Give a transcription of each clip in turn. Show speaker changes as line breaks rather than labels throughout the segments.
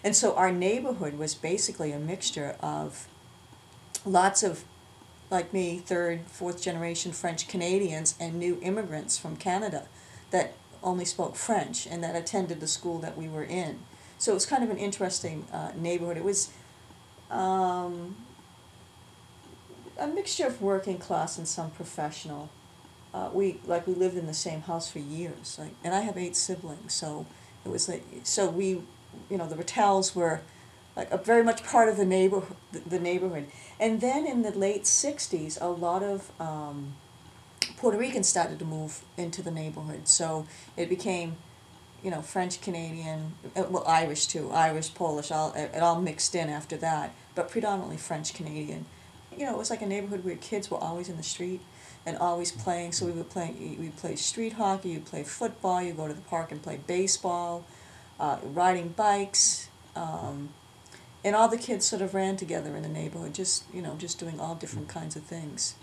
And so our neighborhood was basically a mixture of lots of, like me, third, fourth generation French Canadians and new immigrants from Canada that only spoke French and that attended the school that we were in. So it was kind of an interesting neighborhood. It was a mixture of working class and some professional. We lived in the same house for years, and I have 8 siblings, so it was the Rattels were like a very much part of the neighborhood. And then in the late '60s, a lot of Puerto Ricans started to move into the neighborhood, so it became, French Canadian, well, Irish too, Irish, Polish, it all mixed in after that, but predominantly French Canadian. It was like a neighborhood where kids were always in the street and always playing. So we'd play street hockey, you'd play football, you'd go to the park and play baseball, riding bikes, and all the kids sort of ran together in the neighborhood, just doing all different kinds of things.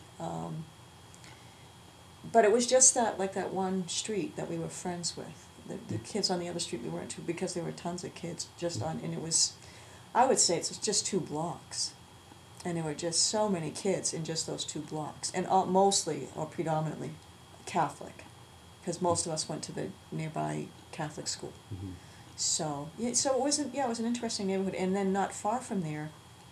But it was just that one street that we were friends with. The kids on the other street we weren't to, because there were tons of kids and it was, I would say it was just 2 blocks. And there were just so many kids in just those 2 blocks, and mostly or predominantly Catholic, because most of us went to the nearby Catholic school.
Mm-hmm.
So it was it was an interesting neighborhood. And then not far from there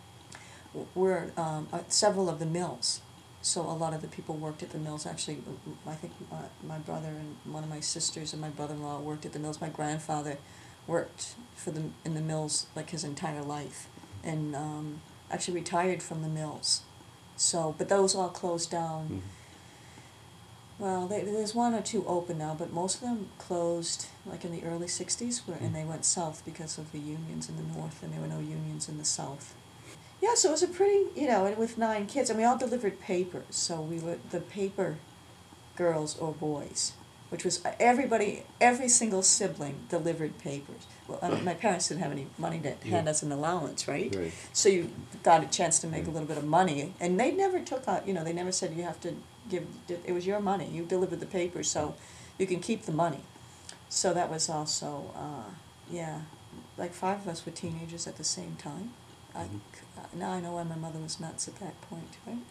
were several of the mills. So a lot of the people worked at the mills. Actually, I think my brother and one of my sisters and my brother-in-law worked at the mills. My grandfather worked in the mills like his entire life, and actually retired from the mills. So, but those all closed down.
Mm-hmm.
Well, there's 1 or 2 open now, but most of them closed like in the early '60s, and they went south because of the unions in the north, and there were no unions in the south. Yeah, so it was a pretty, with 9 kids, and we all delivered papers, so we were the paper girls or boys, which was every single sibling delivered papers. Well, my parents didn't have any money to hand us an allowance, right?
Right.
So you got a chance to make a little bit of money, and they never took out, they never said you have to give, it was your money. You delivered the papers, so you can keep the money. So that was also, like 5 of us were teenagers at the same time. Now I know why my mother was nuts at that point,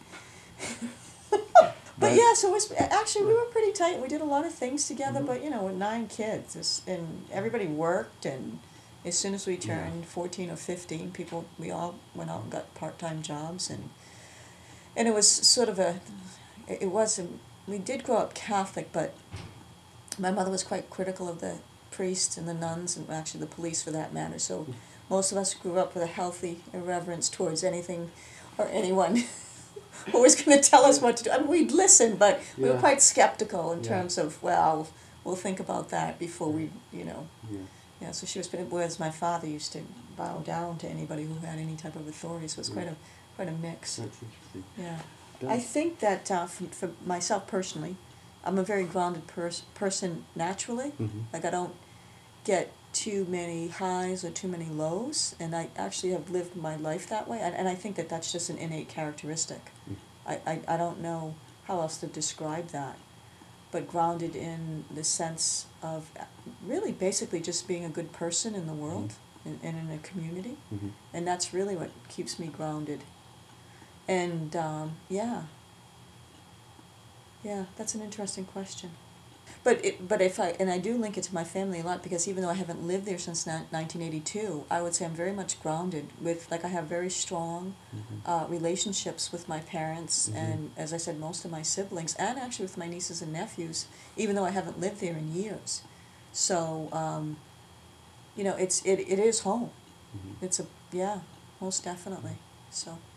right? But yeah, so it was, actually we were pretty tight. We did a lot of things together, but with 9 kids, and everybody worked, and as soon as we turned 14 or 15, we all went out and got part-time jobs, and it was sort of we did grow up Catholic, but my mother was quite critical of the priests and the nuns, and actually the police for that matter, so most of us grew up with a healthy irreverence towards anything or anyone who was going to tell us what to do. I mean, we'd listen, but we were quite skeptical in terms of, well, we'll think about that before we, Yeah, so she was, whereas my father used to bow down to anybody who had any type of authority, so it was quite a mix.
That's interesting.
Yeah. I think that for myself personally, I'm a very grounded person naturally.
Mm-hmm.
Like I don't get too many highs or too many lows, and I actually have lived my life that way, and I think that that's just an innate characteristic. I don't know how else to describe that, but grounded in the sense of really basically just being a good person in the world and in a community, and that's really what keeps me grounded. And that's an interesting question. But I do link it to my family a lot, because even though I haven't lived there since 1982, I would say I'm very much grounded with, I have very strong relationships with my parents, and as I said, most of my siblings, and actually with my nieces and nephews, even though I haven't lived there in years. So, it is home. It's most definitely. So.